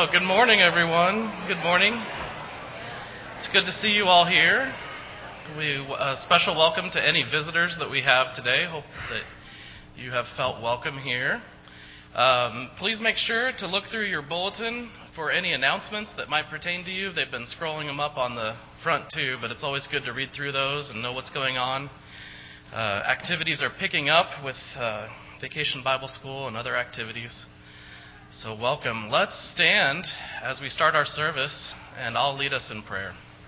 Well, good morning, everyone. Good morning. It's good to see you all here. A special welcome to any visitors that we have today. Hope that you have felt welcome here. Please make sure to look through your bulletin for any announcements that might pertain to you. They've been scrolling them up on the front too, but it's always good to read through those and know what's going on. Activities are picking up with Vacation Bible School and other activities. So welcome. Let's stand as we start our service, and I'll lead us in prayer.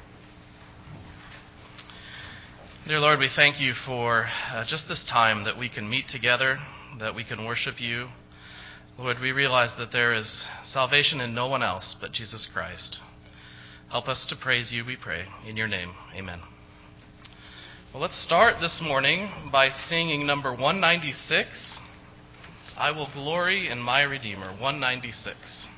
Dear Lord, we thank you for just this time that we can meet together, that we can worship you. Lord, we realize that there is salvation in no one else but Jesus Christ. Help us to praise you, we pray. In your name, amen. Well, let's start this morning by singing number 196, I Will Glory in My Redeemer, 196.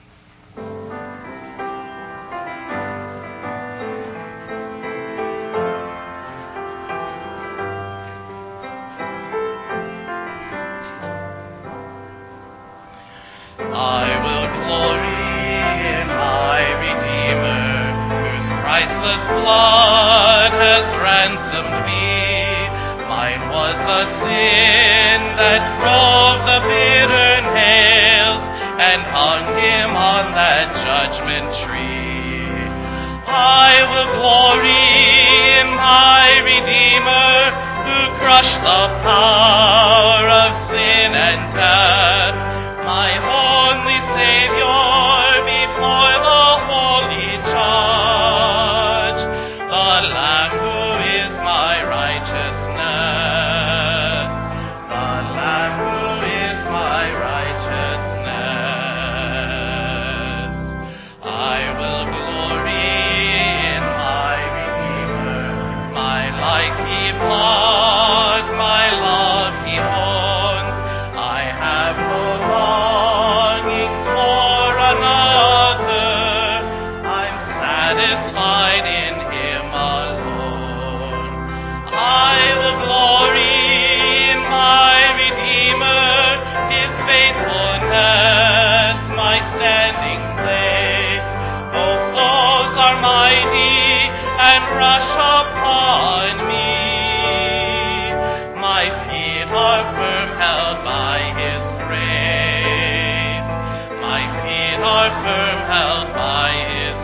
I will glory in my Redeemer, whose priceless blood has ransomed me. Mine was the sin that drove the bitter nails and hung him on that judgment tree. I will glory in my Redeemer, who crushed the power of sin and death. My only Savior before the holy judge, the Lamb who is my righteousness, the Lamb who is my righteousness. I will glory in my Redeemer, my life he bought, my love he owns. I have no longings for another, I'm satisfied in him alone. I will glory in my Redeemer, his faithfulness my standing place. Though foes are mighty and rush upon me, my feet are firm held by his grace. My feet are firm held by his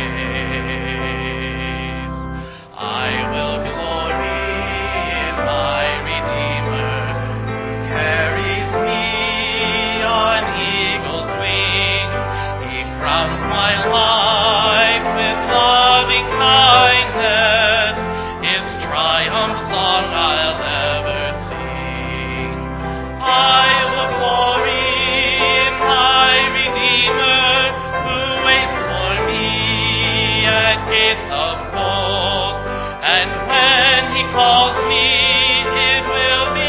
grace. I will glory in my Redeemer, who carries me on eagle's wings. He crowns my life with loving kindness. His triumph song I'll ever sing. I will glory in my Redeemer, who waits for me at gates of gold. And when he calls me, it will be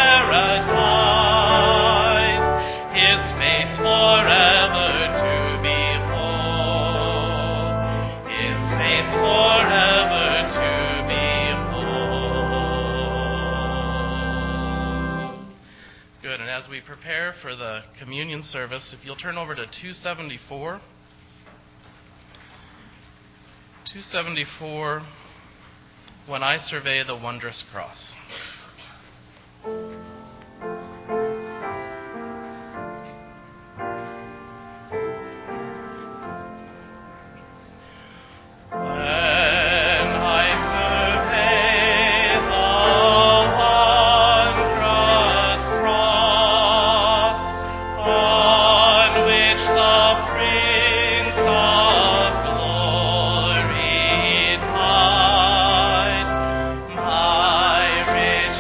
paradise, his face forever to behold, his face forever to behold. Good, and as we prepare for the communion service, if you'll turn over to 274. 274, When I Survey the Wondrous Cross. When I survey the wondrous cross, on which the Prince of Glory died, my rich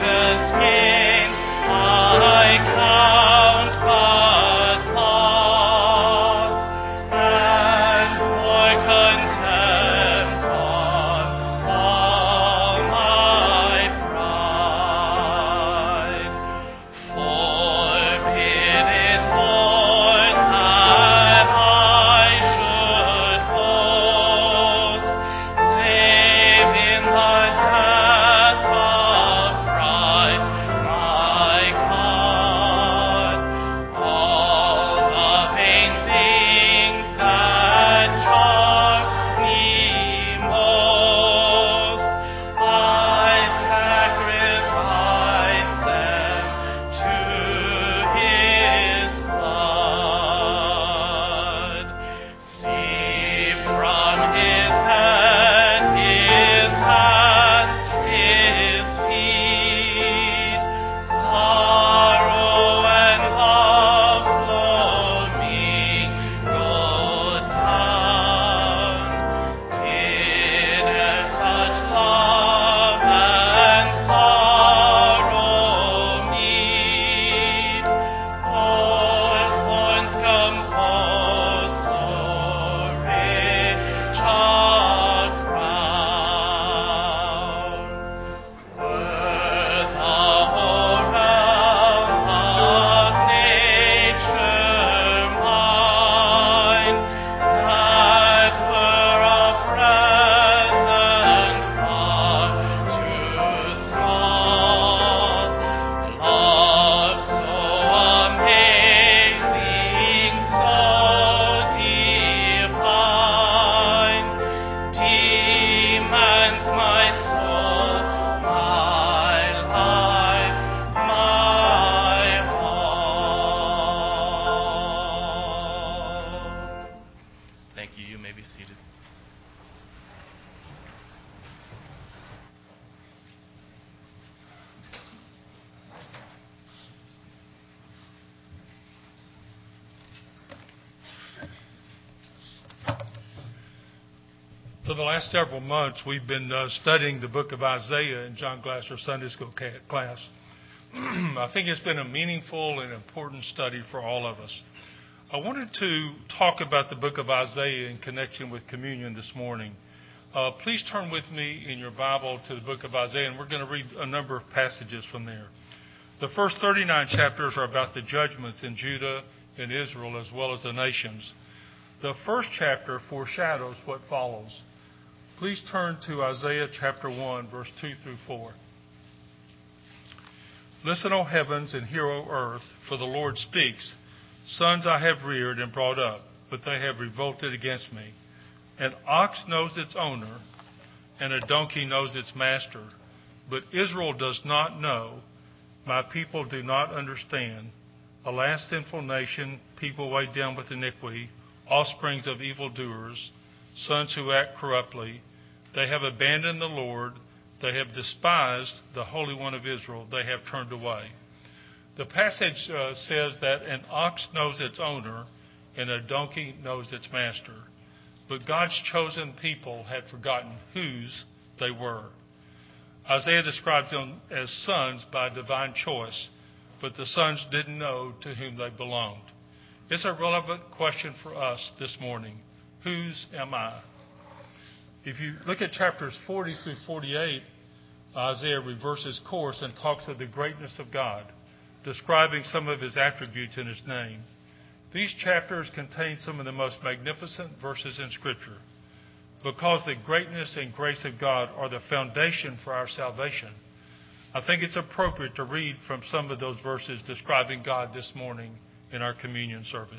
For the last several months, we've been studying the book of Isaiah in John Glasser Sunday School class. I think it's been a meaningful and important study for all of us. I wanted to talk about the book of Isaiah in connection with communion this morning. Please turn with me in your Bible to the book of Isaiah, and we're going to read a number of passages from there. The first 39 chapters are about the judgments in Judah and Israel as well as the nations. The first chapter foreshadows what follows. Please turn to Isaiah chapter 1, verse 2 through 4. Listen, O heavens, and hear, O earth, for the Lord speaks. Sons I have reared and brought up, but they have revolted against me. An ox knows its owner, and a donkey knows its master. But Israel does not know. My people do not understand. Alas, sinful nation, people weighed down with iniquity, offsprings of evildoers, sons who act corruptly. They have abandoned the Lord. They have despised the Holy One of Israel. They have turned away. The passage says that an ox knows its owner and a donkey knows its master. But God's chosen people had forgotten whose they were. Isaiah describes them as sons by divine choice, but the sons didn't know to whom they belonged. It's a relevant question for us this morning. Whose am I? If you look at chapters 40 through 48, Isaiah reverses course and talks of the greatness of God, describing some of his attributes in his name. These chapters contain some of the most magnificent verses in Scripture. Because the greatness and grace of God are the foundation for our salvation, I think it's appropriate to read from some of those verses describing God this morning in our communion service.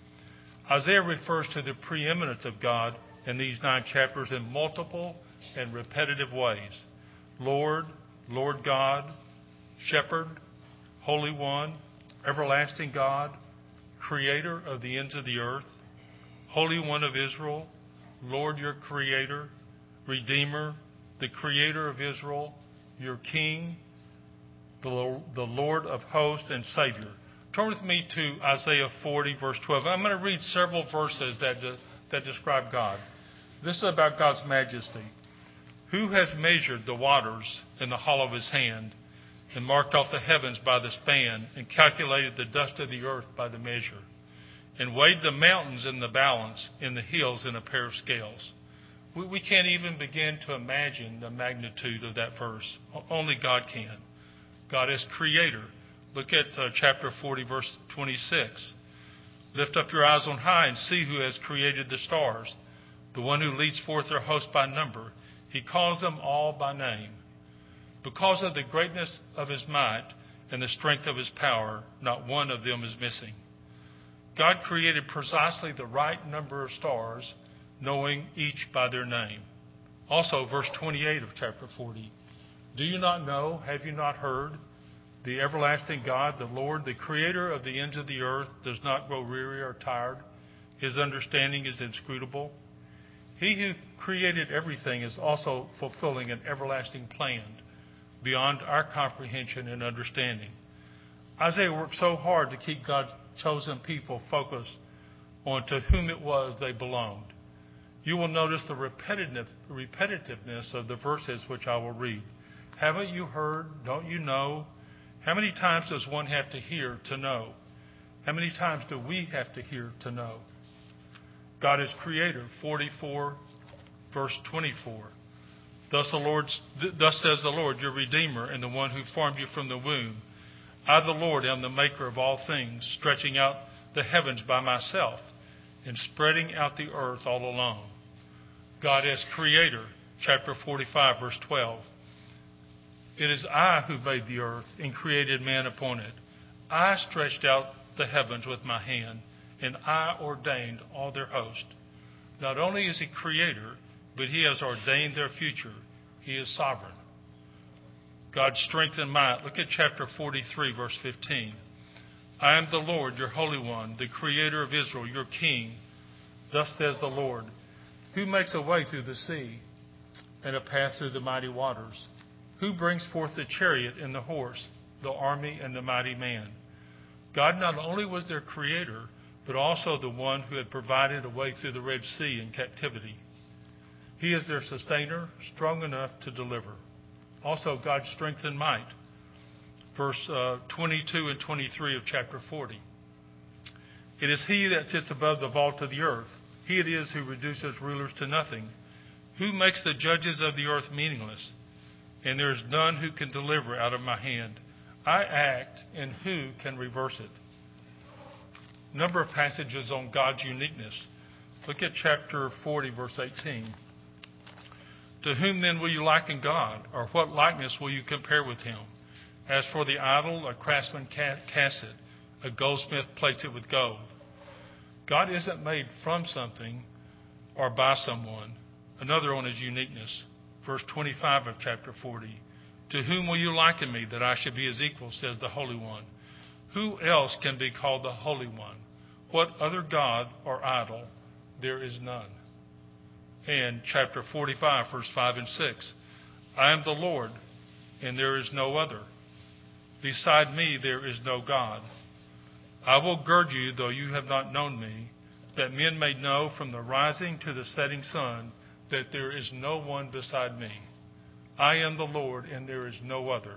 Isaiah refers to the preeminence of God in these 9 chapters in multiple and repetitive ways. Lord, Lord God, Shepherd, Holy One, Everlasting God, Creator of the ends of the earth, Holy One of Israel, Lord, your Creator, Redeemer, the Creator of Israel, your King, the Lord of hosts and Savior. Turn with me to Isaiah 40, verse 12. I'm going to read several verses that describe God. This is about God's majesty. Who has measured the waters in the hollow of his hand, and marked off the heavens by the span, and calculated the dust of the earth by the measure, and weighed the mountains in the balance, and the hills in a pair of scales? We can't even begin to imagine the magnitude of that verse. Only God can. God is creator. Look at chapter 40, verse 26. Lift up your eyes on high and see who has created the stars, the one who leads forth their host by number. He calls them all by name. Because of the greatness of his might and the strength of his power, not one of them is missing. God created precisely the right number of stars, knowing each by their name. Also, verse 28 of chapter 40. Do you not know? Have you not heard? The everlasting God, the Lord, the creator of the ends of the earth, does not grow weary or tired. His understanding is inscrutable. He who created everything is also fulfilling an everlasting plan beyond our comprehension and understanding. Isaiah worked so hard to keep God's chosen people focused on to whom it was they belonged. You will notice the repetitiveness of the verses which I will read. Haven't you heard? Don't you know? How many times does one have to hear to know? How many times do we have to hear to know? God is creator. 44, verse 24. Thus says the Lord, your Redeemer, and the one who formed you from the womb. I, the Lord, am the maker of all things, stretching out the heavens by myself, and spreading out the earth all alone. God is creator. Chapter 45, verse 12. It is I who made the earth and created man upon it. I stretched out the heavens with my hand, and I ordained all their host. Not only is he creator, but he has ordained their future. He is sovereign. God's strength and might. Look at chapter 43, verse 15. I am the Lord, your Holy One, the Creator of Israel, your King. Thus says the Lord, who makes a way through the sea and a path through the mighty waters? Who brings forth the chariot and the horse, the army and the mighty man? God not only was their Creator, but also the one who had provided a way through the Red Sea in captivity. He is their sustainer, strong enough to deliver. Also, God's strength and might. Verse 22 and 23 of chapter 40. It is He that sits above the vault of the earth. He it is who reduces rulers to nothing, who makes the judges of the earth meaningless. And there is none who can deliver out of my hand. I act, and who can reverse it? Number of passages on God's uniqueness. Look at chapter 40, verse 18. To whom then will you liken God, or what likeness will you compare with Him? As for the idol, a craftsman casts it, a goldsmith plates it with gold. God isn't made from something or by someone. Another on His uniqueness. Verse 25 of chapter 40. To whom will you liken me, that I should be His equal, says the Holy One. Who else can be called the Holy One? What other God or idol? There is none. And chapter 45, verse 5 and 6. I am the Lord, and there is no other. Beside me there is no God. I will gird you, though you have not known me, that men may know from the rising to the setting sun that there is no one beside me. I am the Lord, and there is no other.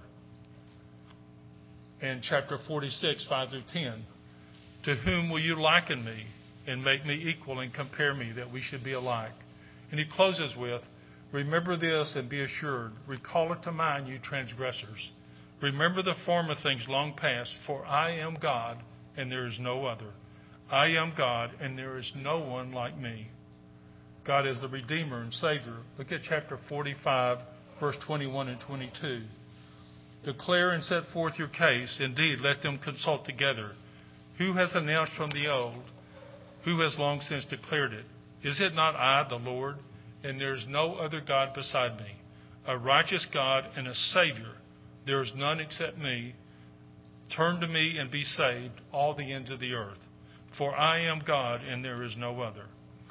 And chapter 46, 5 through 10. To whom will you liken me, and make me equal, and compare me, that we should be alike? And he closes with, remember this and be assured. Recall it to mind, you transgressors. Remember the former things long past, for I am God, and there is no other. I am God, and there is no one like me. God is the Redeemer and Savior. Look at chapter 45, verse 21 and 22. Declare and set forth your case. Indeed, let them consult together. Who has announced from the old? Who has long since declared it? Is it not I, the Lord? And there is no other God beside me, a righteous God and a Savior. There is none except me. Turn to me and be saved, all the ends of the earth. For I am God, and there is no other.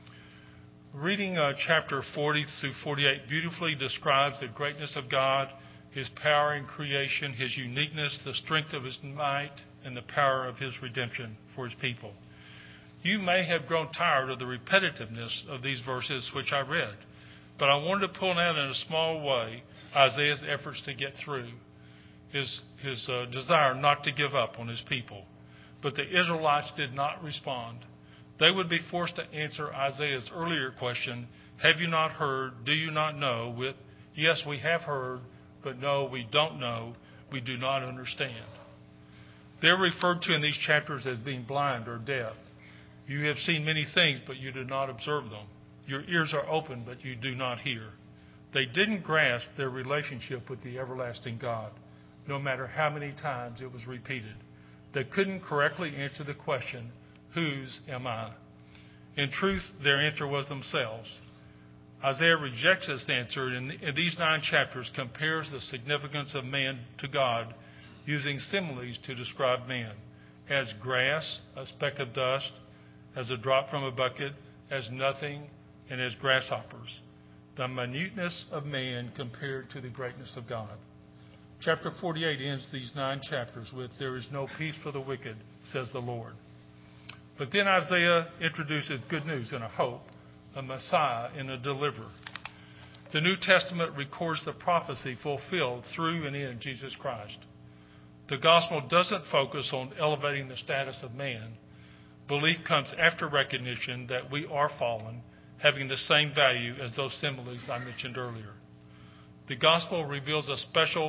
Reading chapter 40 through 48 beautifully describes the greatness of God, His power in creation, His uniqueness, the strength of His might, and the power of His redemption for His people. You may have grown tired of the repetitiveness of these verses which I read, but I wanted to pull out in a small way Isaiah's efforts to get through, his desire not to give up on his people. But the Israelites did not respond. They would be forced to answer Isaiah's earlier question, have you not heard, do you not know, with, yes, we have heard, but no, we don't know, we do not understand. They're referred to in these chapters as being blind or deaf. You have seen many things, but you do not observe them. Your ears are open, but you do not hear. They didn't grasp their relationship with the everlasting God, no matter how many times it was repeated. They couldn't correctly answer the question, whose am I? In truth, their answer was themselves. Isaiah rejects this answer and in these 9 chapters compares the significance of man to God using similes to describe man. As grass, a speck of dust, as a drop from a bucket, as nothing, and as grasshoppers. The minuteness of man compared to the greatness of God. Chapter 48 ends these 9 chapters with, there is no peace for the wicked, says the Lord. But then Isaiah introduces good news and a hope, a Messiah and a deliverer. The New Testament records the prophecy fulfilled through and in Jesus Christ. The gospel doesn't focus on elevating the status of man. Belief comes after recognition that we are fallen, having the same value as those similes I mentioned earlier. The gospel reveals a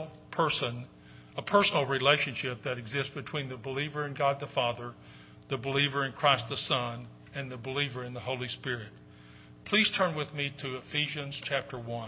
personal relationship that exists between the believer in God the Father, the believer in Christ the Son, and the believer in the Holy Spirit. Please turn with me to Ephesians chapter 1.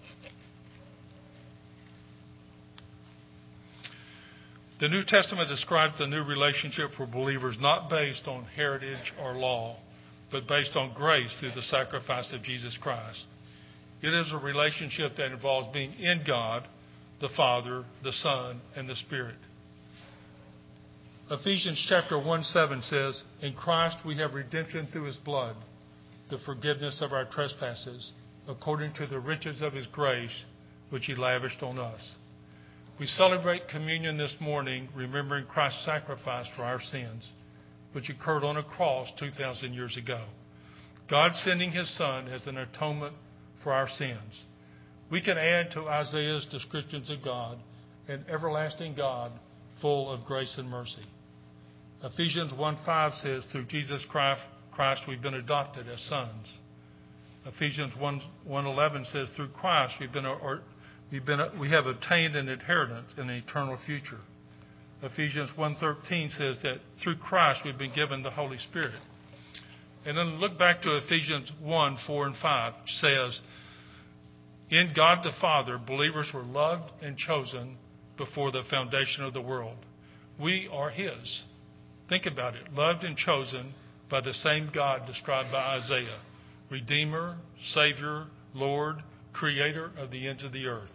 The New Testament describes the new relationship for believers not based on heritage or law, but based on grace through the sacrifice of Jesus Christ. It is a relationship that involves being in God, the Father, the Son, and the Spirit. Ephesians chapter 1:7 says, in Christ we have redemption through His blood, the forgiveness of our trespasses, according to the riches of His grace, which He lavished on us. We celebrate communion this morning, remembering Christ's sacrifice for our sins, which occurred on a cross 2,000 years ago. God sending His Son as an atonement for our sins. We can add to Isaiah's descriptions of God, an everlasting God full of grace and mercy. Ephesians 1:5 says, through Jesus Christ we've been adopted as sons. Ephesians 1:11 says, through Christ we have obtained an inheritance in an eternal future. Ephesians 1:13 says that through Christ we've been given the Holy Spirit. And then look back to Ephesians 1:4 and 5, which says, in God the Father, believers were loved and chosen before the foundation of the world. We are His. Think about it. Loved and chosen by the same God described by Isaiah. Redeemer, Savior, Lord, Creator of the ends of the earth.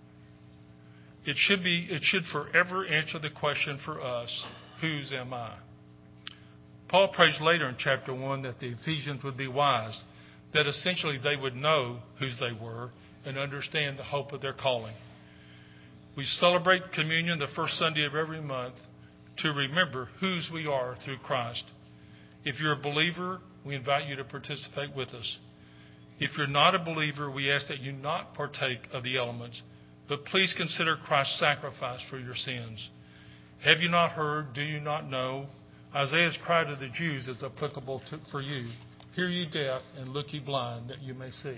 It should forever answer the question for us, whose am I? Paul prays later in chapter 1 that the Ephesians would be wise, that essentially they would know whose they were and understand the hope of their calling. We celebrate communion the first Sunday of every month to remember whose we are through Christ. If you're a believer, we invite you to participate with us. If you're not a believer, we ask that you not partake of the elements, but please consider Christ's sacrifice for your sins. Have you not heard? Do you not know? Isaiah's cry to the Jews is applicable for you. Hear ye deaf, and look ye blind, that you may see.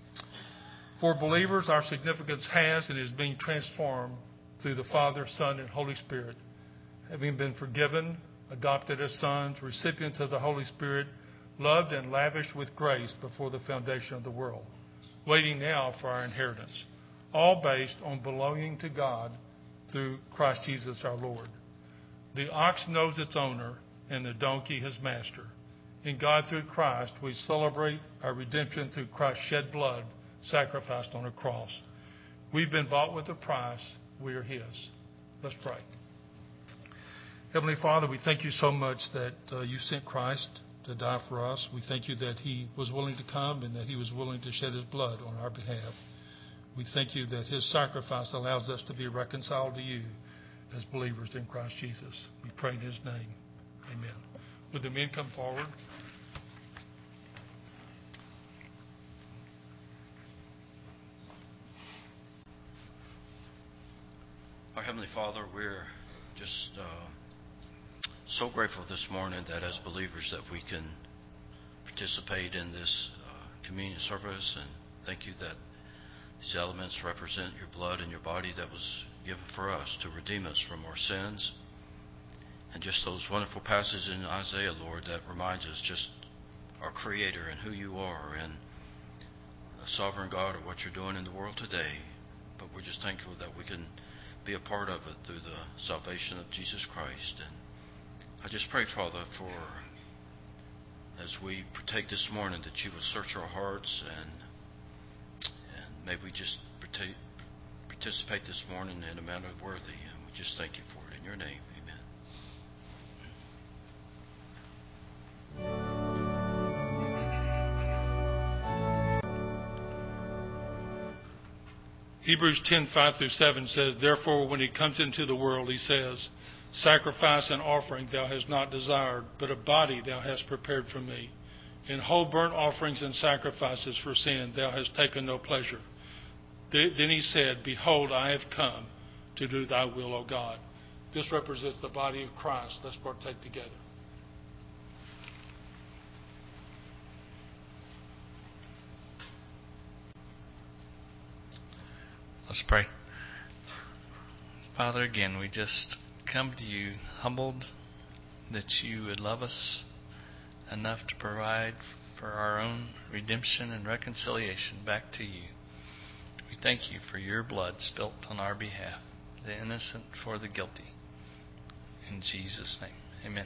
For believers, our significance has and is being transformed through the Father, Son, and Holy Spirit. Having been forgiven, adopted as sons, recipients of the Holy Spirit, loved and lavished with grace before the foundation of the world, waiting now for our inheritance, all based on belonging to God through Christ Jesus our Lord. The ox knows its owner, and the donkey his master. In God through Christ, we celebrate our redemption through Christ's shed blood, sacrificed on a cross. We've been bought with a price. We are His. Let's pray. Heavenly Father, we thank you so much that you sent Christ to die for us. We thank you that He was willing to come and that He was willing to shed His blood on our behalf. We thank you that His sacrifice allows us to be reconciled to you as believers in Christ Jesus. We pray in His name. Amen. Would the men come forward? Our Heavenly Father, we're just so grateful this morning that as believers that we can participate in this communion service, and thank you that these elements represent your blood and your body that was given for us to redeem us from our sins. And just those wonderful passages in Isaiah, Lord, that reminds us just our Creator and who you are and the sovereign God of what you're doing in the world today. But we're just thankful that we can be a part of it through the salvation of Jesus Christ. And I just pray, Father, for as we partake this morning, that you will search our hearts and may we just participate this morning in a manner worthy. And we just thank you for it in your name. Hebrews 10:5-7 says, therefore, when He comes into the world, He says, sacrifice and offering thou hast not desired, but a body thou hast prepared for me. In whole burnt offerings and sacrifices for sin thou hast taken no pleasure. Then He said, behold, I have come to do thy will, O God. This represents the body of Christ. Let's partake together. Let's pray. Father, again, we just come to you humbled that you would love us enough to provide for our own redemption and reconciliation back to you. We thank you for your blood spilt on our behalf, the innocent for the guilty. In Jesus' name, amen.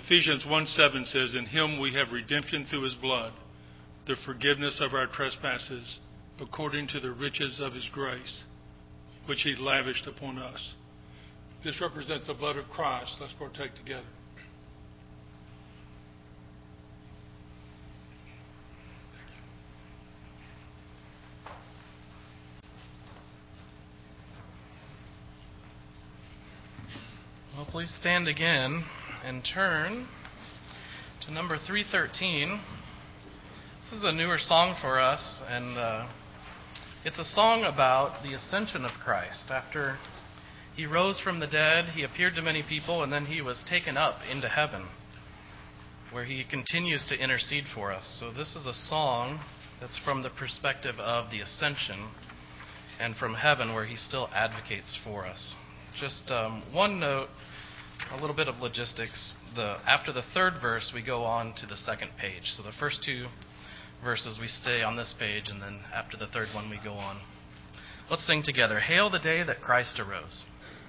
Ephesians 1:7 says, "In him we have redemption through his blood, the forgiveness of our trespasses, according to the riches of his grace, which he lavished upon us." This represents the blood of Christ. Let's partake together. Well, please stand again and turn to number 313. This is a newer song for us, and it's a song about the ascension of Christ. After he rose from the dead, he appeared to many people, and then he was taken up into heaven, where he continues to intercede for us. So this is a song that's from the perspective of the ascension and from heaven, where he still advocates for us. Just one note, a little bit of logistics. After the third verse, we go on to the second page. So the first two verses, we stay on this page, and then after the third one, we go on. Let's sing together. Hail the day that Christ arose.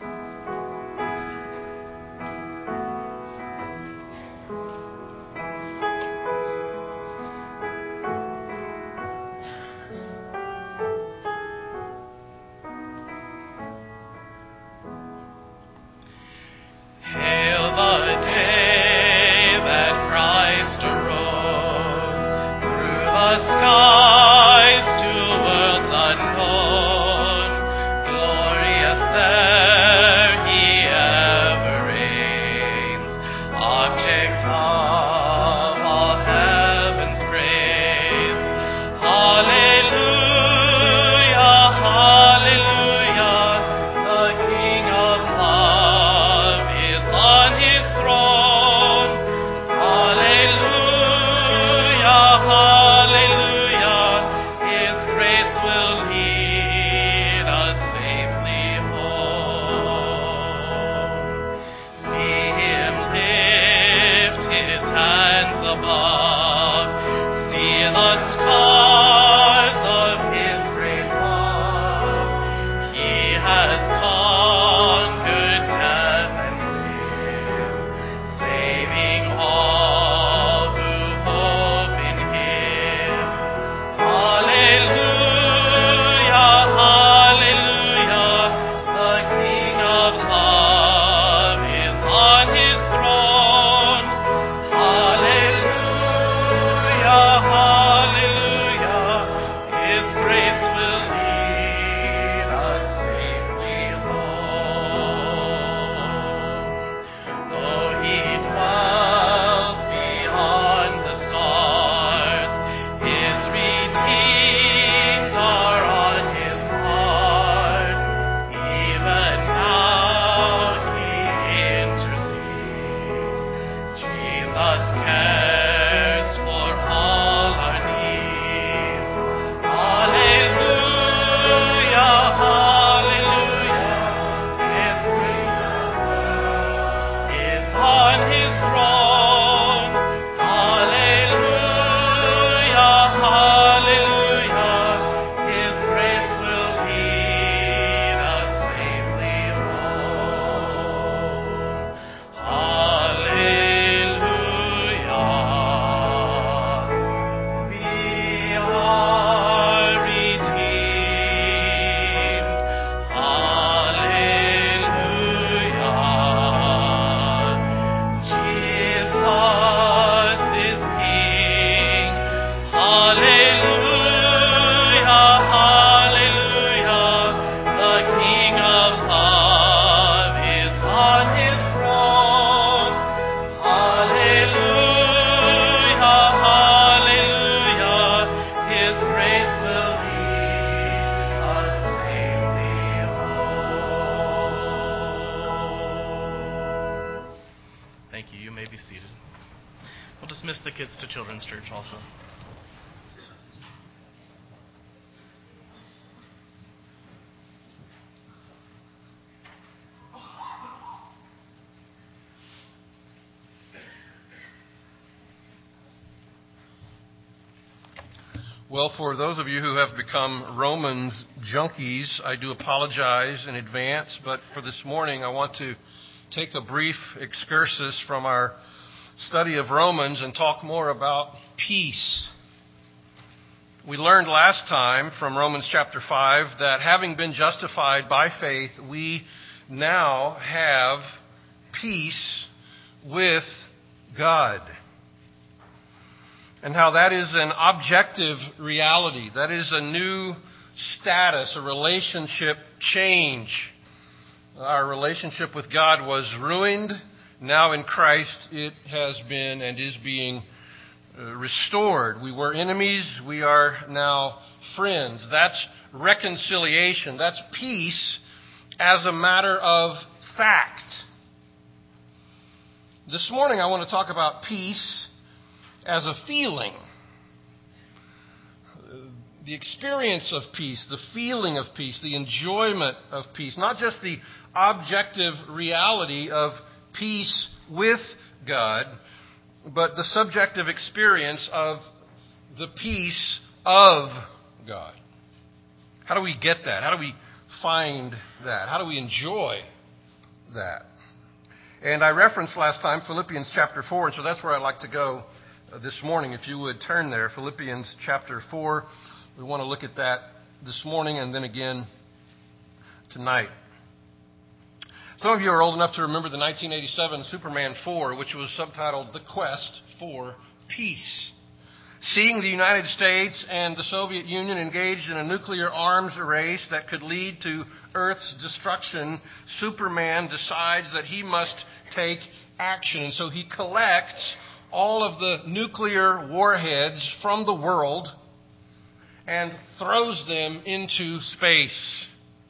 The kids to Children's Church also. Well, for those of you who have become Romans junkies, I do apologize in advance, but for this morning I want to take a brief excursus from our study of Romans and talk more about peace. We learned last time from Romans chapter 5 that having been justified by faith, we now have peace with God. And how that is an objective reality. That is a new status, a relationship change. Our relationship with God was ruined. Now in Christ it has been and is being restored. We were enemies. We are now friends. That's reconciliation. That's peace as a matter of fact. This morning I want to talk about peace as a feeling. The experience of peace, the feeling of peace, the enjoyment of peace, not just the objective reality of peace with God, but the subjective experience of the peace of God. How do we get that? How do we find that? How do we enjoy that? And I referenced last time Philippians chapter 4, and so that's where I'd like to go this morning. If you would turn there, Philippians chapter 4. We want to look at that this morning and then again tonight. Some of you are old enough to remember the 1987 Superman 4, which was subtitled The Quest for Peace. Seeing the United States and the Soviet Union engaged in a nuclear arms race that could lead to Earth's destruction, Superman decides that he must take action. And so he collects all of the nuclear warheads from the world and throws them into space.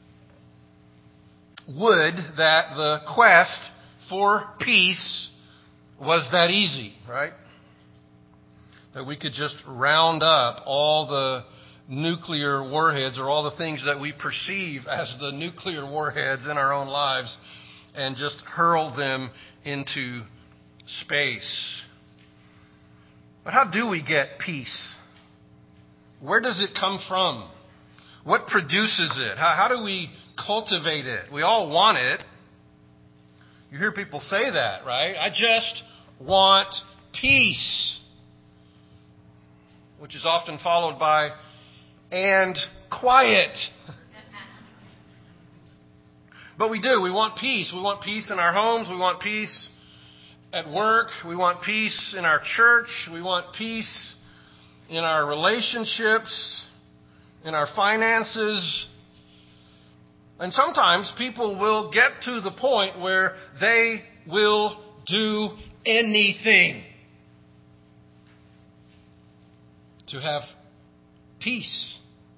Would that the quest for peace was that easy, right? That we could just round up all the nuclear warheads or all the things that we perceive as the nuclear warheads in our own lives and just hurl them into space. But how do we get peace? Where does it come from? What produces it? How do we cultivate it? We all want it. You hear people say that, right? I just want peace. Which is often followed by, and quiet. But we do. We want peace. We want peace in our homes. We want peace at work. We want peace in our church. We want peace in our relationships, in our finances. And sometimes people will get to the point where they will do anything to have peace.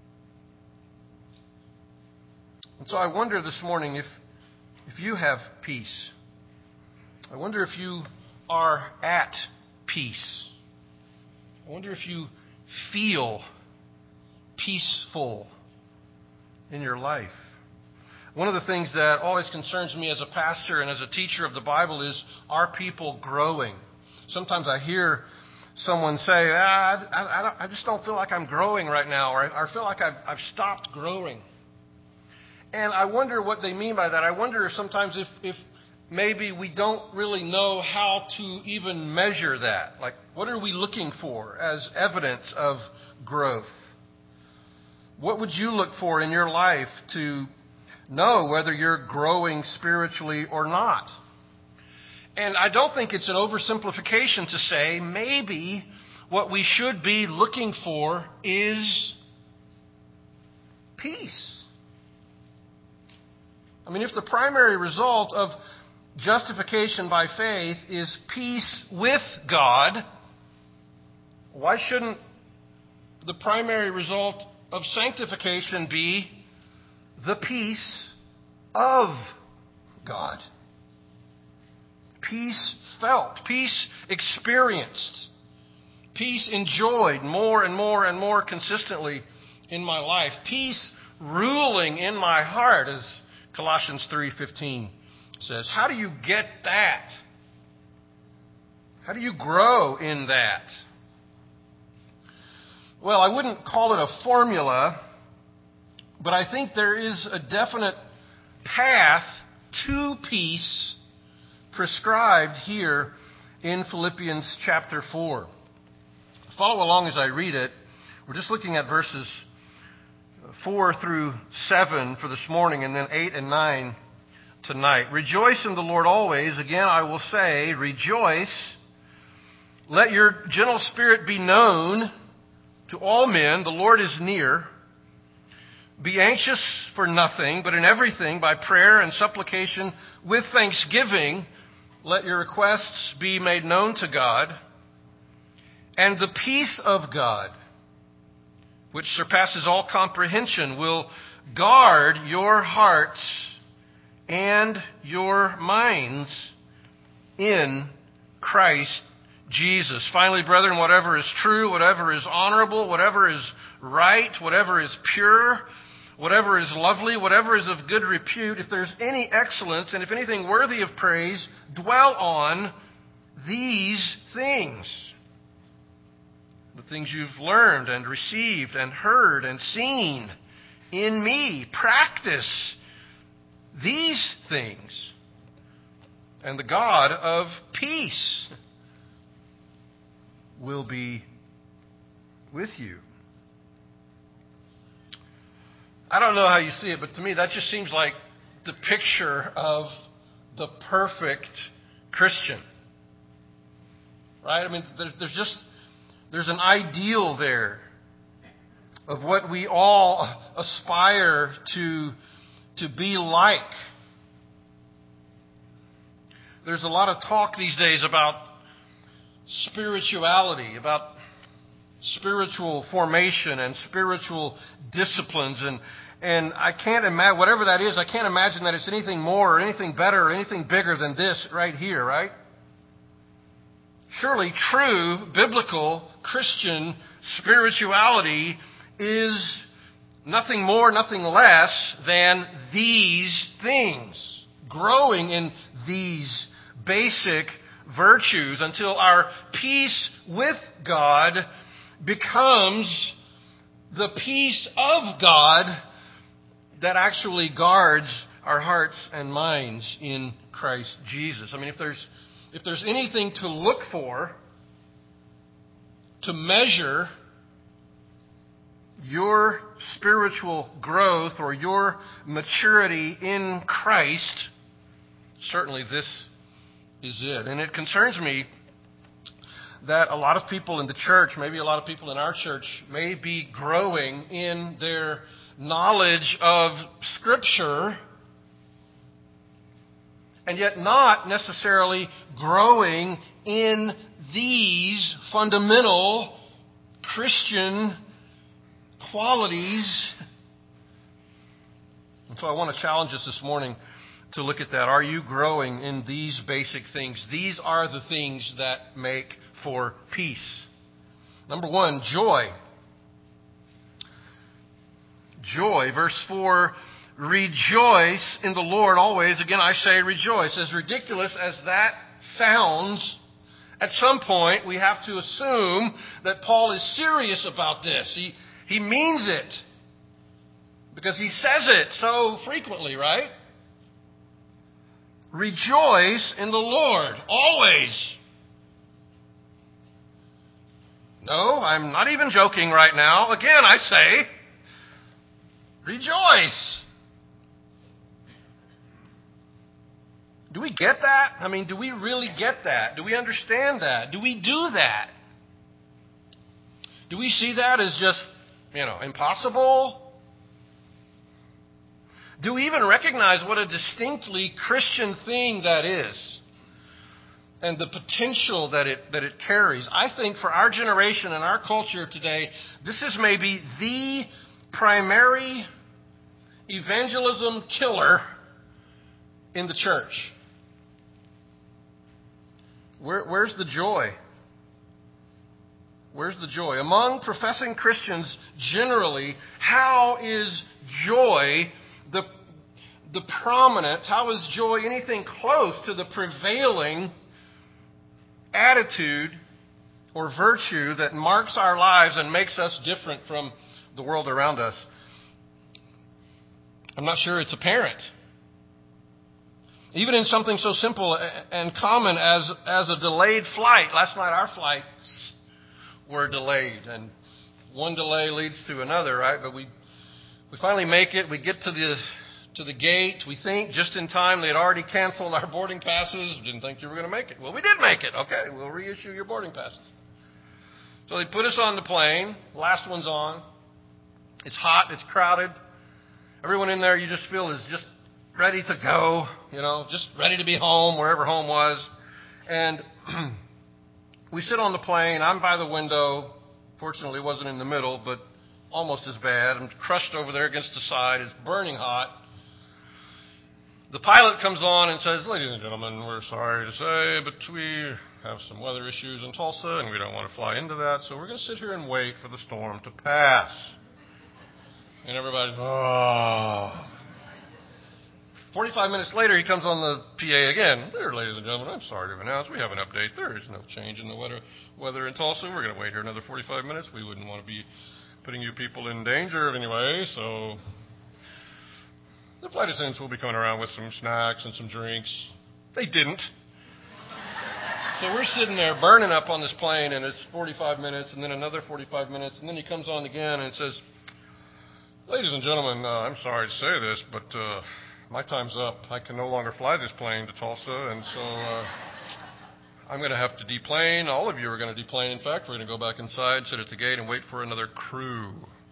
And so I wonder this morning if you have peace. I wonder if you are at peace. I wonder if you feel peaceful in your life. One of the things that always concerns me as a pastor and as a teacher of the Bible is, are people growing? Sometimes I hear someone say, I just don't feel like I'm growing right now, or I feel like I've stopped growing. And I wonder what they mean by that. I wonder sometimes if maybe we don't really know how to even measure that. Like, what are we looking for as evidence of growth? What would you look for in your life to know whether you're growing spiritually or not? And I don't think it's an oversimplification to say maybe what we should be looking for is peace. I mean, if the primary result of justification by faith is peace with God, why shouldn't the primary result of sanctification be the peace of God? Peace felt, peace experienced, peace enjoyed more and more and more consistently in my life, peace ruling in my heart, as Colossians 3:15 says. How do you get that? How do you grow in that? Well, I wouldn't call it a formula, but I think there is a definite path to peace prescribed here in Philippians chapter 4. Follow along as I read it. We're just looking at verses 4 through 7 for this morning, and then 8 and 9 tonight. Rejoice in the Lord always. Again, I will say, rejoice. Let your gentle spirit be known to all men. The Lord is near. Be anxious for nothing, but in everything, by prayer and supplication, with thanksgiving, let your requests be made known to God. And the peace of God, which surpasses all comprehension, will guard your hearts and your minds in Christ Jesus. Finally, brethren, whatever is true, whatever is honorable, whatever is right, whatever is pure, whatever is lovely, whatever is of good repute, if there's any excellence and if anything worthy of praise, dwell on these things. The things you've learned and received and heard and seen in me. Practice these things. And the God of peace will be with you. I don't know how you see it, but to me that just seems like the picture of the perfect Christian. Right? I mean, there's an ideal there of what we all aspire to be like. There's a lot of talk these days about spirituality, about spiritual formation and spiritual disciplines, and I can't imagine, whatever that is, I can't imagine that it's anything more or anything better or anything bigger than this right here, right? Surely true biblical Christian spirituality is nothing more, nothing less than these things, growing in these basic virtues until our peace with God becomes the peace of God that actually guards our hearts and minds in Christ Jesus. I mean, if there's anything to look for, to measure your spiritual growth or your maturity in Christ, certainly this is it. And it concerns me that a lot of people in the church, maybe a lot of people in our church, may be growing in their knowledge of Scripture, and yet not necessarily growing in these fundamental Christian qualities. And so I want to challenge us this morning to look at that. Are you growing in these basic things? These are the things that make for peace. Number one, joy. Joy. Verse 4, rejoice in the Lord always. Again, I say rejoice. As ridiculous as that sounds, at some point we have to assume that Paul is serious about this. He means it because he says it so frequently, right? Rejoice in the Lord always. No, I'm not even joking right now. Again, I say, rejoice. Do we get that? I mean, do we really get that? Do we understand that? Do we do that? Do we see that as just, impossible? Do we even recognize what a distinctly Christian thing that is? And the potential that it carries. I think for our generation and our culture today, this is maybe the primary evangelism killer in the church. Where's the joy? Where's the joy? Among professing Christians generally, how is joy the prominent, how is joy anything close to the prevailing attitude or virtue that marks our lives and makes us different from the world around us? I'm not sure it's apparent. Even in something so simple and common as a delayed flight. Last night our flights were delayed, and one delay leads to another, right? But we finally make it. We get to the gate. We think just in time. They had already canceled our boarding passes. Didn't think you were going to make it. Well, we did make it. Okay, we'll reissue your boarding passes. So they put us on the plane. Last one's on. It's hot. It's crowded. Everyone in there you just feel is just ready to go, just ready to be home, wherever home was. And we sit on the plane. I'm by the window. Fortunately, it wasn't in the middle, but almost as bad. I'm crushed over there against the side. It's burning hot. The pilot comes on and says, "Ladies and gentlemen, we're sorry to say, but we have some weather issues in Tulsa, and we don't want to fly into that, so we're going to sit here and wait for the storm to pass." And everybody's, oh. 45 minutes later, he comes on the PA again. "There, ladies and gentlemen, I'm sorry to announce we have an update. There is no change in the weather in Tulsa. We're going to wait here another 45 minutes. We wouldn't want to be putting you people in danger anyway, so the flight attendants will be coming around with some snacks and some drinks." They didn't. So we're sitting there burning up on this plane, and it's 45 minutes, and then another 45 minutes, and then he comes on again and says, "Ladies and gentlemen, I'm sorry to say this, but my time's up. I can no longer fly this plane to Tulsa, and so I'm going to have to deplane. All of you are going to deplane. In fact, we're going to go back inside, sit at the gate, and wait for another crew."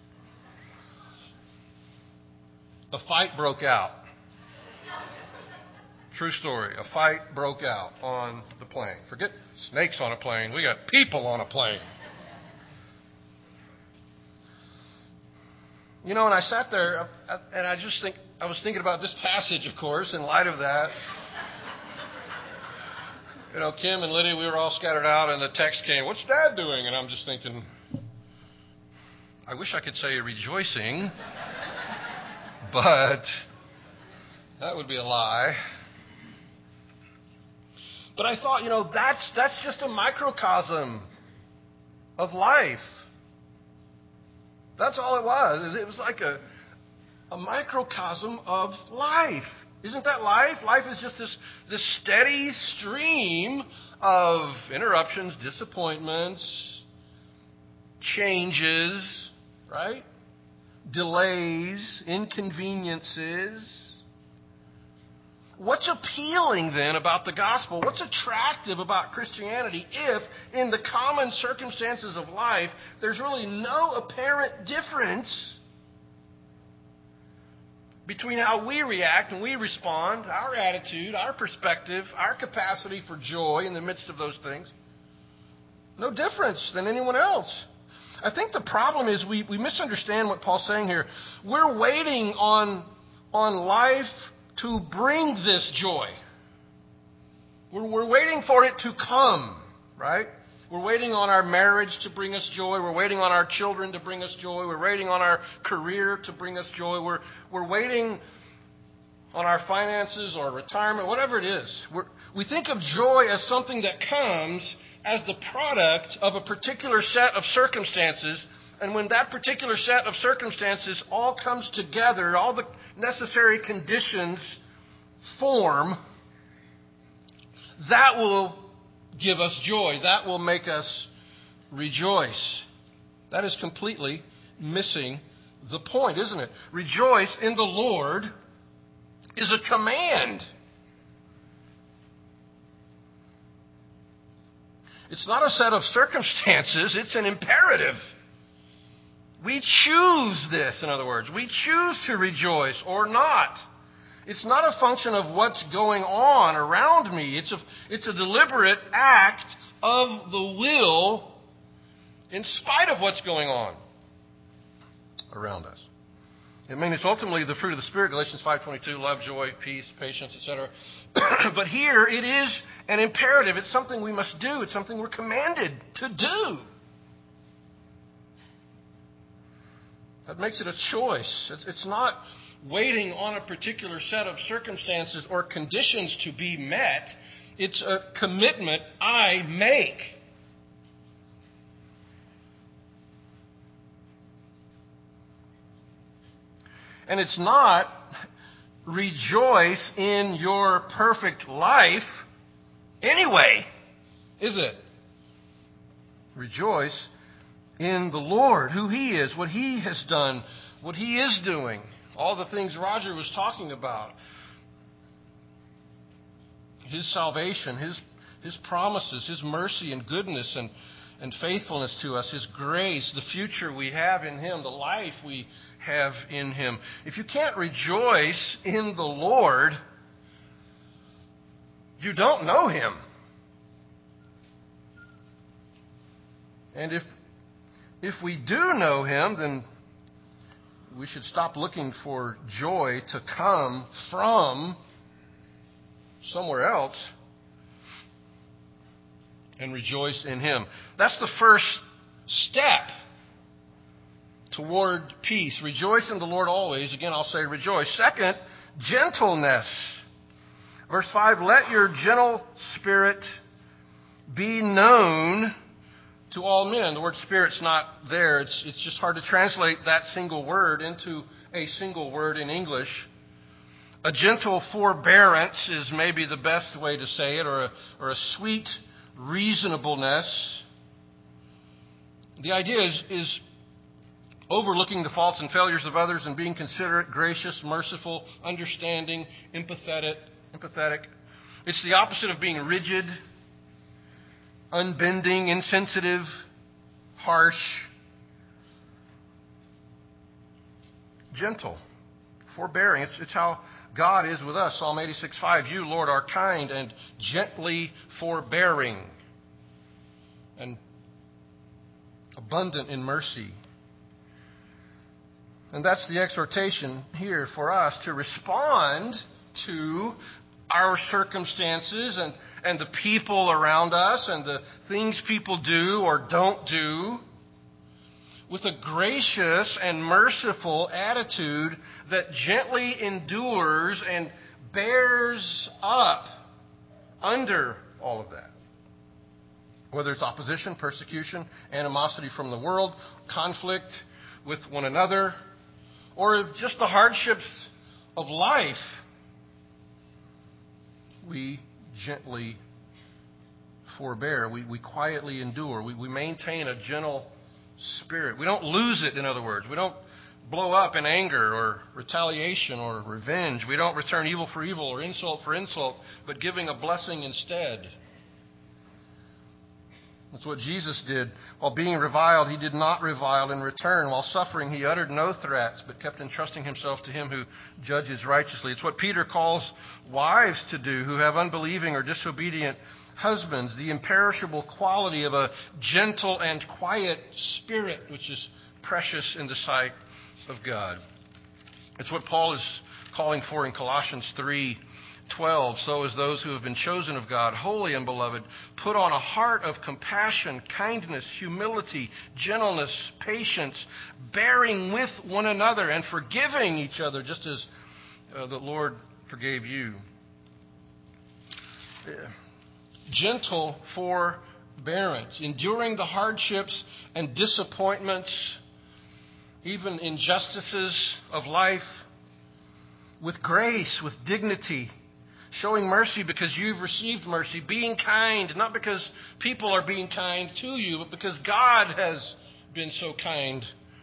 A fight broke out. True story. A fight broke out on the plane. Forget snakes on a plane. We got people on a plane. And I sat there, and I was thinking about this passage, of course, in light of that. Kim and Lydia, we were all scattered out, and the text came, "What's Dad doing?" And I'm just thinking, I wish I could say rejoicing, but that would be a lie. But I thought, that's just a microcosm of life. That's all it was. It was like a microcosm of life. Isn't that life? Life is just this steady stream of interruptions, disappointments, changes, right? Delays, inconveniences. What's appealing then about the gospel? What's attractive about Christianity if, in the common circumstances of life, there's really no apparent difference between how we react and we respond, our attitude, our perspective, our capacity for joy in the midst of those things? No difference than anyone else. I think the problem is we misunderstand what Paul's saying here. We're waiting on life to bring this joy. We're waiting for it to come, right? We're waiting on our marriage to bring us joy. We're waiting on our children to bring us joy. We're waiting on our career to bring us joy. We're waiting on our finances or retirement, whatever it is. We think of joy as something that comes as the product of a particular set of circumstances. And when that particular set of circumstances all comes together, all the necessary conditions form, that will give us joy. That will make us rejoice. That is completely missing the point, isn't it? Rejoice in the Lord is a command. It's not a set of circumstances, it's an imperative. We choose this, in other words. We choose to rejoice or not. It's not a function of what's going on around me. It's a deliberate act of the will in spite of what's going on around us. I mean, it's ultimately the fruit of the Spirit, Galatians 5:22, love, joy, peace, patience, etc. But here it is an imperative. It's something we must do. It's something we're commanded to do. That makes it a choice. It's not waiting on a particular set of circumstances or conditions to be met. It's a commitment I make. And it's not rejoice in your perfect life anyway, is it? Rejoice in the Lord, who He is, what He has done, what He is doing, all the things Roger was talking about. His salvation, His promises, His mercy and goodness and faithfulness to us, His grace, the future we have in Him, the life we have in Him. If you can't rejoice in the Lord, you don't know Him. And if we do know Him, then we should stop looking for joy to come from somewhere else and rejoice in Him. That's the first step toward peace. Rejoice in the Lord always. Again, I'll say rejoice. Second, gentleness. Verse 5, let your gentle spirit be known to all men. The word spirit's not there. It's just hard to translate that single word into a single word in English. A gentle forbearance is maybe the best way to say it, or a sweet reasonableness. The idea is overlooking the faults and failures of others and being considerate, gracious, merciful, understanding, empathetic. It's the opposite of being rigid, unbending, insensitive, harsh. Gentle, forbearing. It's how God is with us. Psalm 86:5, you, Lord, are kind and gently forbearing and abundant in mercy. And that's the exhortation here for us, to respond to our circumstances and the people around us and the things people do or don't do with a gracious and merciful attitude that gently endures and bears up under all of that. Whether it's opposition, persecution, animosity from the world, conflict with one another, or just the hardships of life, we gently forbear. We quietly endure. We maintain a gentle spirit. We don't lose it, in other words. We don't blow up in anger or retaliation or revenge. We don't return evil for evil or insult for insult, but giving a blessing instead. That's what Jesus did. While being reviled, He did not revile in return. While suffering, He uttered no threats, but kept entrusting Himself to Him who judges righteously. It's what Peter calls wives to do who have unbelieving or disobedient husbands, the imperishable quality of a gentle and quiet spirit, which is precious in the sight of God. It's what Paul is calling for in Colossians 3:12. So as those who have been chosen of God, holy and beloved, put on a heart of compassion, kindness, humility, gentleness, patience, bearing with one another and forgiving each other, just as the Lord forgave you. Gentle forbearance, enduring the hardships and disappointments, even injustices of life, with grace, with dignity, showing mercy because you've received mercy, being kind, not because people are being kind to you, but because God has been so kind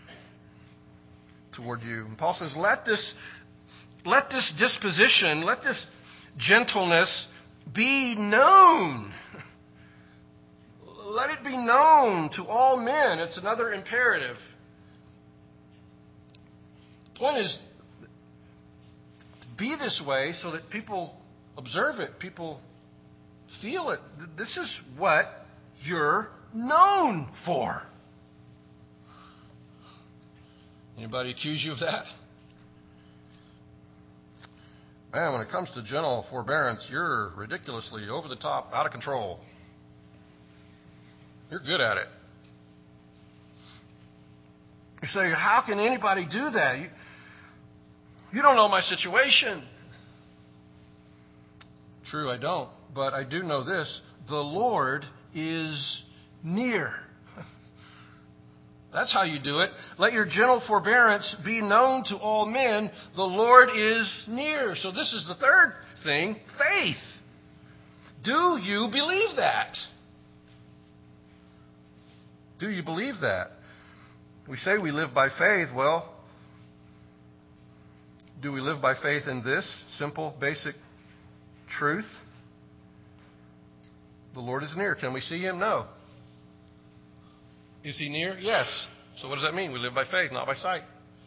toward you. And Paul says, let this disposition, let this gentleness be known. Let it be known to all men. It's another imperative. The point is to be this way so that people observe it, people feel it. This is what you're known for. Anybody accuse you of that? Man, when it comes to gentle forbearance, you're ridiculously over the top, out of control. You're good at it. You say, how can anybody do that? You don't know my situation. True, I don't. But I do know this. The Lord is near. That's how you do it. Let your gentle forbearance be known to all men. The Lord is near. So this is the third thing, faith. Do you believe that? Do you believe that? We say we live by faith. Well, do we live by faith in this simple, basic truth? The Lord is near. Can we see Him? No. Is He near? Yes. So what does that mean? We live by faith, not by sight.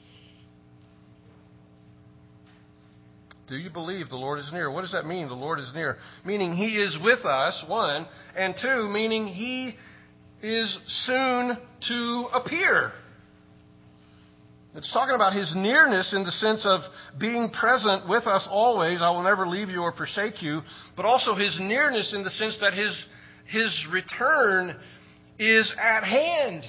Do you believe the Lord is near? What does that mean, the Lord is near? Meaning He is with us, one, and two, meaning He is soon to appear. It's talking about His nearness in the sense of being present with us always. I will never leave you or forsake you. But also His nearness in the sense that His return is at hand.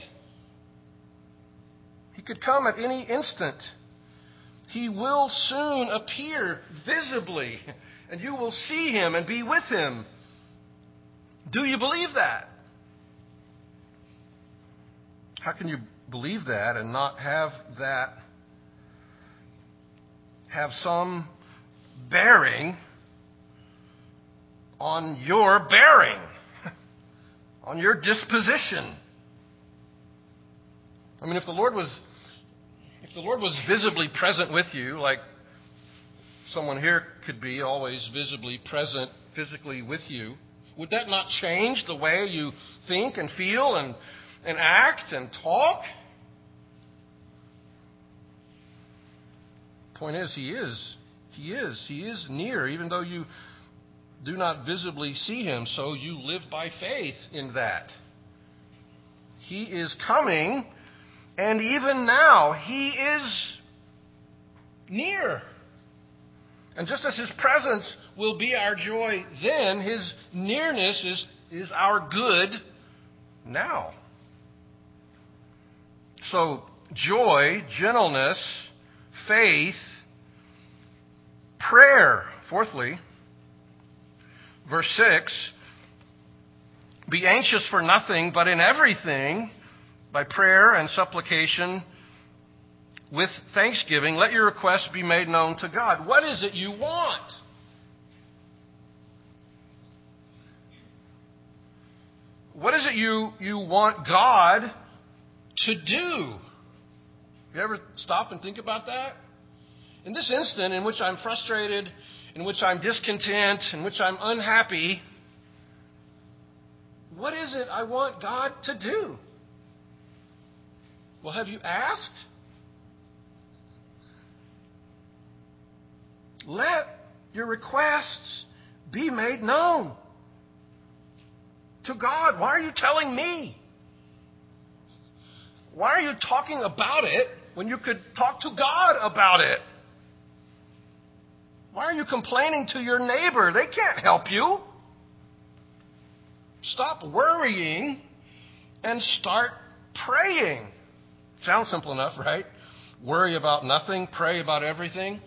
He could come at any instant. He will soon appear visibly, and you will see Him and be with Him. Do you believe that? How can you believe that and not have that have some bearing on your bearing, on your disposition? I mean, if the Lord was visibly present with you, like someone here could be always visibly present physically with you, would that not change the way you think and feel and act and talk? Point is, He is near, even though you do not visibly see Him. So you live by faith in that. He is coming, and even now He is near. And just as His presence will be our joy then, His nearness is our good now. So, joy, gentleness, faith, prayer. Fourthly, verse 6, be anxious for nothing, but in everything, by prayer and supplication, with thanksgiving, let your requests be made known to God. What is it you want? What is it you want God to do? You ever stop and think about that? In this instant in which I'm frustrated, in which I'm discontent, in which I'm unhappy, what is it I want God to do? Well, have you asked? Let your requests be made known to God. Why are you telling me? Why are you talking about it when you could talk to God about it? Why are you complaining to your neighbor? They can't help you. Stop worrying and start praying. Sounds simple enough, right? Worry about nothing, pray about everything.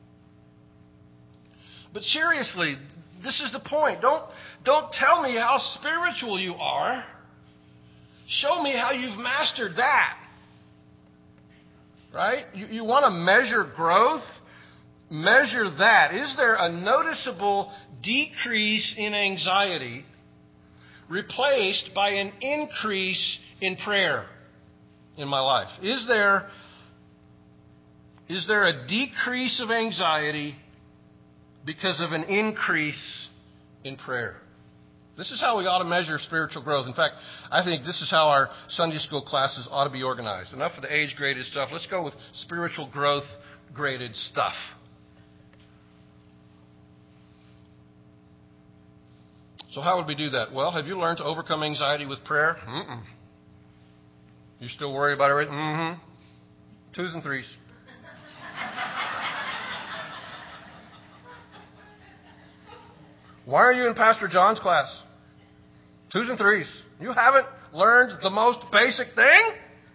But seriously, this is the point. Don't tell me how spiritual you are. Show me how you've mastered that. Right? You want to measure growth? Measure that. Is there a noticeable decrease in anxiety replaced by an increase in prayer in my life? Is there a decrease of anxiety because of an increase in prayer? This is how we ought to measure spiritual growth. In fact, I think this is how our Sunday school classes ought to be organized. Enough of the age-graded stuff. Let's go with spiritual growth-graded stuff. So how would we do that? Well, have you learned to overcome anxiety with prayer? You still worry about everything? Twos and threes. Why are you in Pastor John's class? Twos and threes. You haven't learned the most basic thing?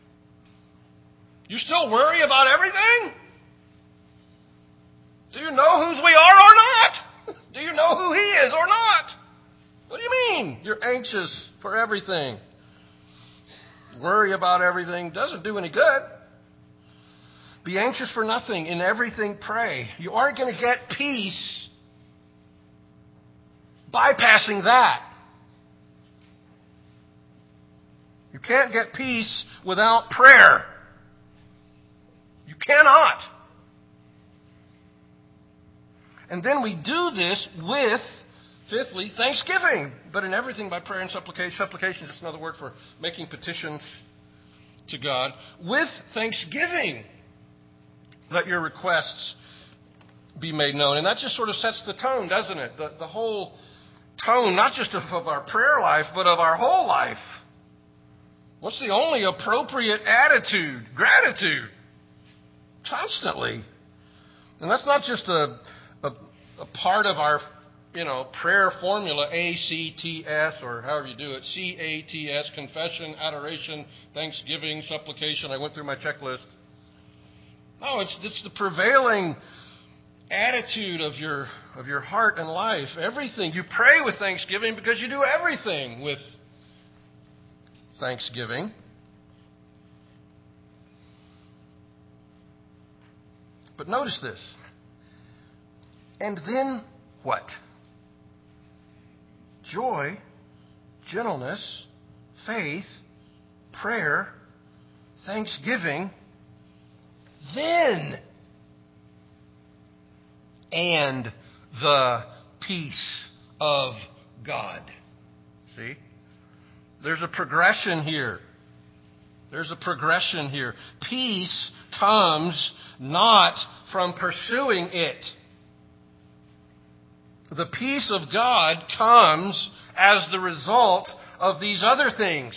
You still worry about everything? Do you know whose we are or not? Do you know who He is or not? What do you mean you're anxious for everything? worry about everything. Doesn't do any good. Be anxious for nothing. In everything, pray. You aren't going to get peace bypassing that. You can't get peace without prayer. You cannot. And then we do this with, fifthly, thanksgiving. But in everything by prayer and supplication. Supplication is just another word for making petitions to God. With thanksgiving, let your requests be made known. And that just sort of sets the tone, doesn't it? The whole tone, not just of our prayer life, but of our whole life. What's the only appropriate attitude? Gratitude. Constantly. And that's not just a part of our, prayer formula, ACTS, or however you do it, CATS, confession, adoration, thanksgiving, supplication. I went through my checklist. No, it's the prevailing attitude of your heart and life. Everything. You pray with thanksgiving because you do everything with thanksgiving. But notice this. And then what? Joy, gentleness, faith, prayer, thanksgiving, then and the peace of God. See? There's a progression here. There's a progression here. Peace comes not from pursuing it. The peace of God comes as the result of these other things.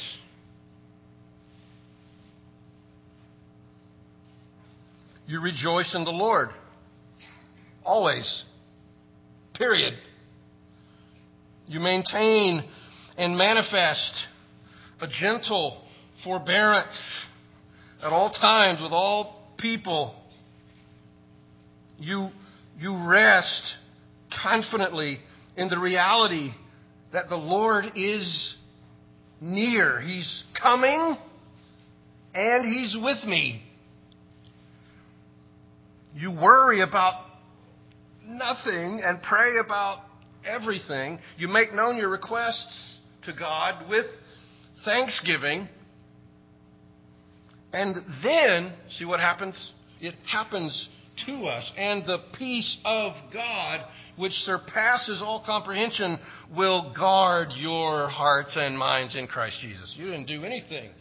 You rejoice in the Lord. Always. Period. You maintain and manifest a gentle forbearance at all times with all people. You rest confidently in the reality that the Lord is near. He's coming and He's with me. You worry about nothing and pray about everything. You make known your requests to God with thanksgiving. And then, see what happens? It happens to us. And the peace of God, which surpasses all comprehension, will guard your hearts and minds in Christ Jesus. You didn't do anything.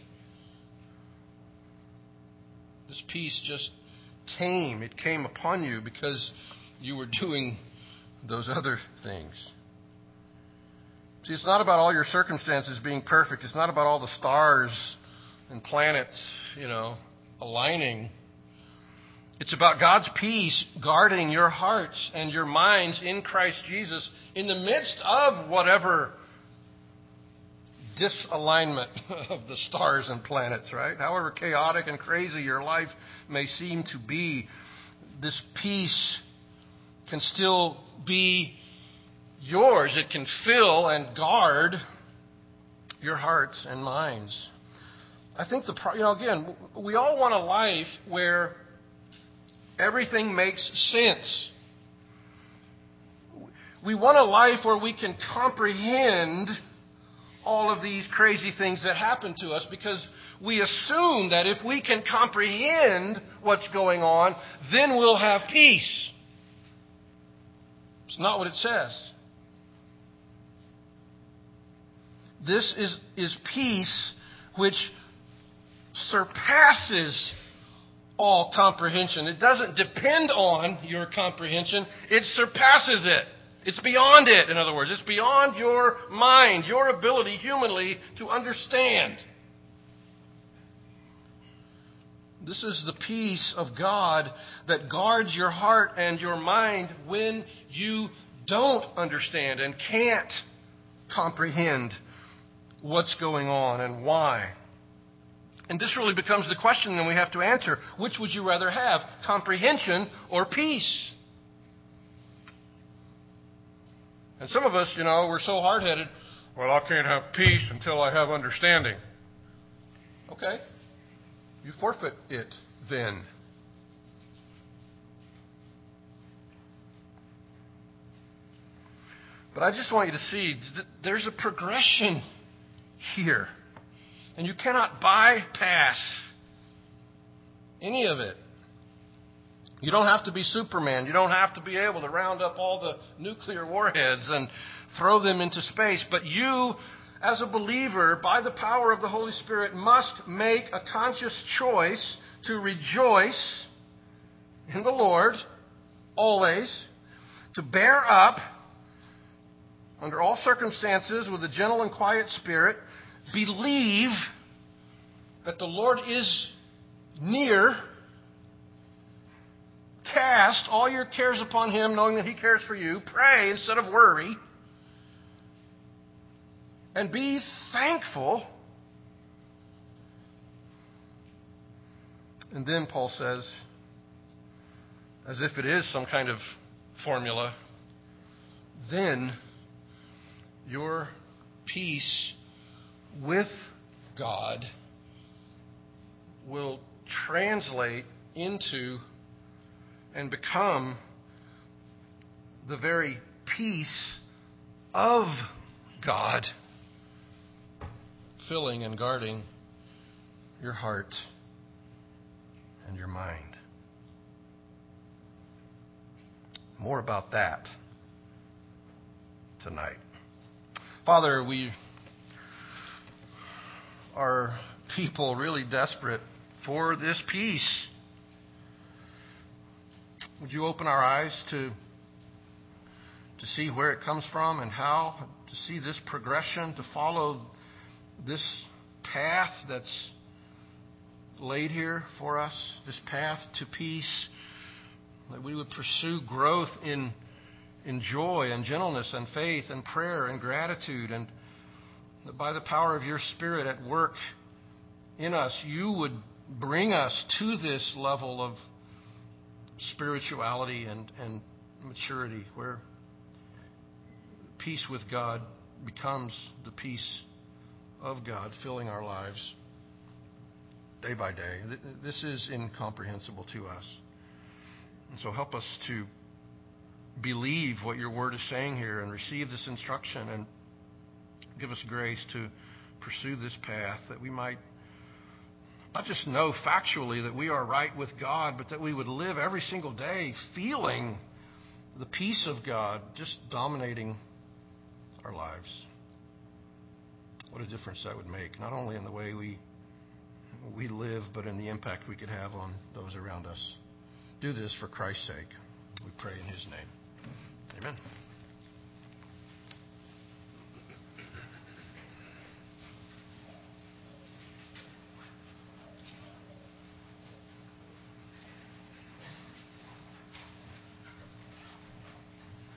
This peace just came. It came upon you because you were doing those other things. See, it's not about all your circumstances being perfect. It's not about all the stars and planets, aligning. It's about God's peace guarding your hearts and your minds in Christ Jesus in the midst of whatever disalignment of the stars and planets, right? However chaotic and crazy your life may seem to be, this peace can still be yours. It can fill and guard your hearts and minds. I think again, we all want a life where everything makes sense. We want a life where we can comprehend all of these crazy things that happen to us because we assume that if we can comprehend what's going on, then we'll have peace. It's not what it says. This is peace which surpasses all comprehension. It doesn't depend on your comprehension. It surpasses it. It's beyond it, in other words. It's beyond your mind, your ability humanly to understand. This is the peace of God that guards your heart and your mind when you don't understand and can't comprehend what's going on and why. And this really becomes the question that we have to answer. Which would you rather have, comprehension or peace? And some of us, you know, we're so hard-headed, well, I can't have peace until I have understanding. Okay. You forfeit it then. But I just want you to see there's a progression here. And you cannot bypass any of it. You don't have to be Superman. You don't have to be able to round up all the nuclear warheads and throw them into space. But you, as a believer, by the power of the Holy Spirit, must make a conscious choice to rejoice in the Lord always, to bear up under all circumstances with a gentle and quiet spirit, believe that the Lord is near. Cast all your cares upon Him, knowing that He cares for you. Pray instead of worry. And be thankful. And then Paul says, as if it is some kind of formula, then your peace with God will translate into and become the very peace of God, filling and guarding your heart and your mind. More about that tonight. Father, we are people really desperate for this peace. Would you open our eyes to see where it comes from and how, to see this progression, to follow this path that's laid here for us, this path to peace, that we would pursue growth in joy and gentleness and faith and prayer and gratitude, and that by the power of your Spirit at work in us, you would bring us to this level of spirituality and maturity, where peace with God becomes the peace of God, filling our lives day by day. This is incomprehensible to us. And so help us to believe what your word is saying here and receive this instruction, and give us grace to pursue this path, that we might not just know factually that we are right with God, but that we would live every single day feeling the peace of God just dominating our lives. What a difference that would make, not only in the way we live, but in the impact we could have on those around us. Do this for Christ's sake. We pray in His name. Amen.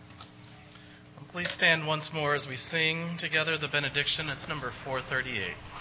Please stand once more as we sing together the benediction. It's number 438.